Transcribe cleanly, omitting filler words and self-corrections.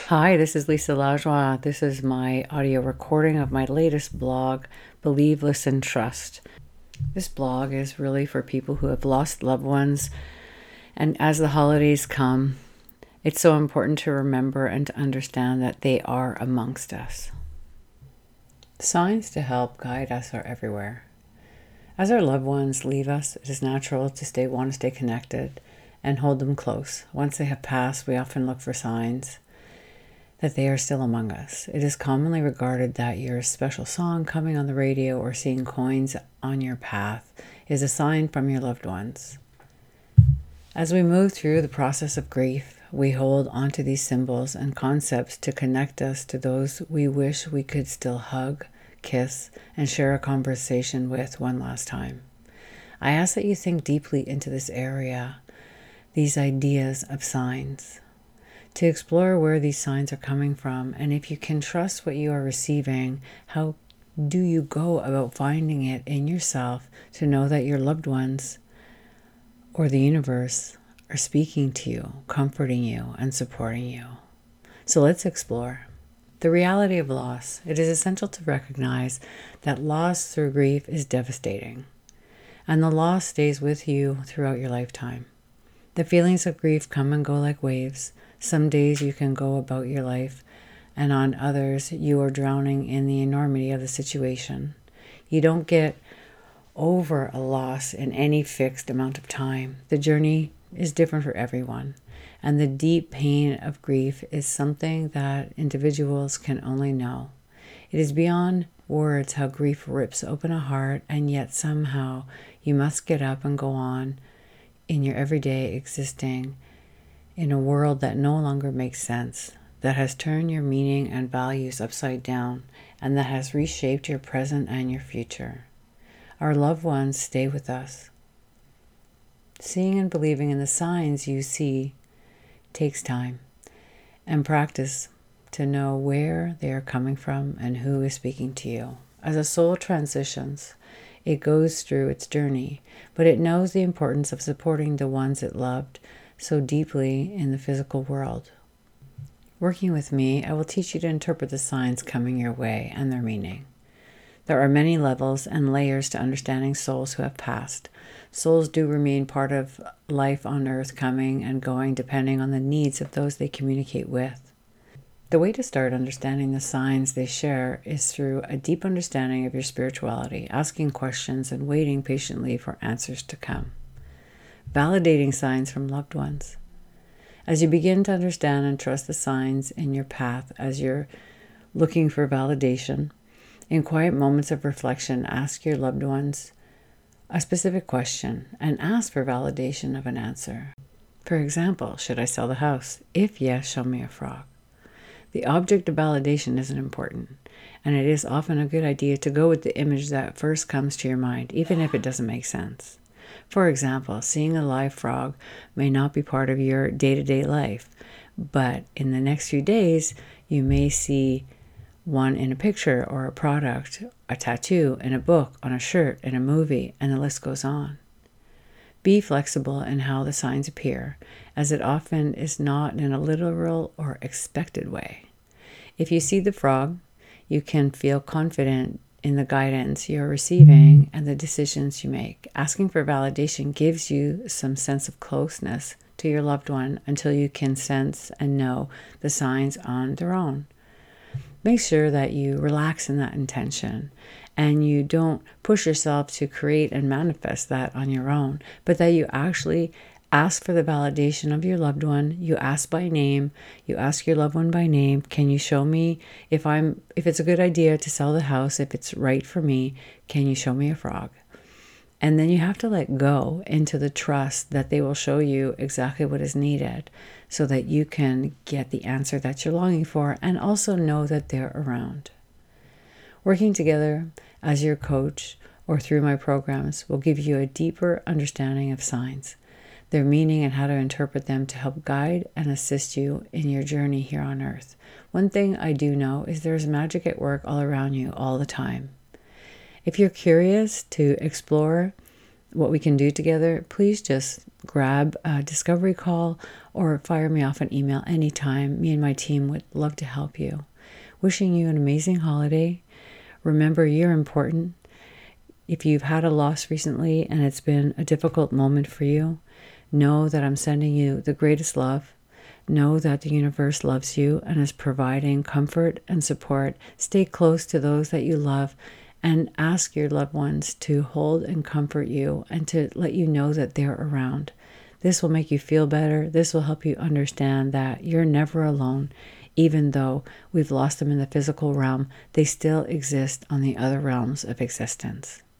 Hi, this is Lisa Lajoie. This is my audio recording of my latest blog, Believe, Listen, Trust. This blog is really for people who have lost loved ones, and as the holidays come, it's so important to remember and to understand that they are amongst us. Signs to help guide us are everywhere. As our loved ones leave us, it is natural to want to stay connected and hold them close. Once they have passed, we often look for signs that they are still among us. It is commonly regarded that your special song coming on the radio or seeing coins on your path is a sign from your loved ones. As we move through the process of grief, we hold onto these symbols and concepts to connect us to those we wish we could still hug, kiss, and share a conversation with one last time. I ask that you think deeply into this area, these ideas of signs, to explore where these signs are coming from, and if you can trust what you are receiving, how do you go about finding it in yourself to know that your loved ones or the universe are speaking to you, comforting you, and supporting you. So let's explore. The reality of loss. It is essential to recognize that loss through grief is devastating, and the loss stays with you throughout your lifetime. The feelings of grief come and go like waves. Some days you can go about your life, and on others you are drowning in the enormity of the situation. You don't get over a loss in any fixed amount of time. The journey is different for everyone, and the deep pain of grief is something that individuals can only know. It is beyond words how grief rips open a heart, and yet somehow you must get up and go on in your everyday existing in a world that no longer makes sense, that has turned your meaning and values upside down, and that has reshaped your present and your future. Our loved ones stay with us. Seeing and believing in the signs you see takes time and practice to know where they are coming from and who is speaking to you. As a soul transitions, it goes through its journey, but it knows the importance of supporting the ones it loved so deeply in the physical world. Working with me, I will teach you to interpret the signs coming your way and their meaning. There are many levels and layers to understanding souls who have passed. Souls do remain part of life on earth, coming and going depending on the needs of those they communicate with. The way to start understanding the signs they share is through a deep understanding of your spirituality, asking questions and waiting patiently for answers to come. Validating signs from loved ones. As you begin to understand and trust the signs in your path, as you're looking for validation, in quiet moments of reflection, ask your loved ones a specific question and ask for validation of an answer. For example, should I sell the house? If yes, show me a frog. The object of validation isn't important, and it is often a good idea to go with the image that first comes to your mind, even if it doesn't make sense. For example, seeing a live frog may not be part of your day-to-day life, but in the next few days, you may see one in a picture or a product, a tattoo, in a book, on a shirt, in a movie, and the list goes on. Be flexible in how the signs appear, as it often is not in a literal or expected way. If you see the frog, you can feel confident in the guidance you're receiving and the decisions you make. Asking for validation gives you some sense of closeness to your loved one until you can sense and know the signs on their own. Make sure that you relax in that intention and you don't push yourself to create and manifest that on your own, but that you actually ask for the validation of your loved one. You ask by name. You ask your loved one by name. Can you show me if it's a good idea to sell the house, if it's right for me, can you show me a frog? And then you have to let go into the trust that they will show you exactly what is needed so that you can get the answer that you're longing for and also know that they're around. Working together as your coach or through my programs will give you a deeper understanding of signs, their meaning, and how to interpret them to help guide and assist you in your journey here on earth. One thing I do know is there's magic at work all around you all the time. If you're curious to explore what we can do together, please just grab a discovery call or fire me off an email anytime. Me and my team would love to help you. Wishing you an amazing holiday. Remember, you're important. If you've had a loss recently and it's been a difficult moment for you, know that I'm sending you the greatest love. Know that the universe loves you and is providing comfort and support. Stay close to those that you love and ask your loved ones to hold and comfort you and to let you know that they're around. This will make you feel better. This will help you understand that you're never alone. Even though we've lost them in the physical realm, they still exist on the other realms of existence.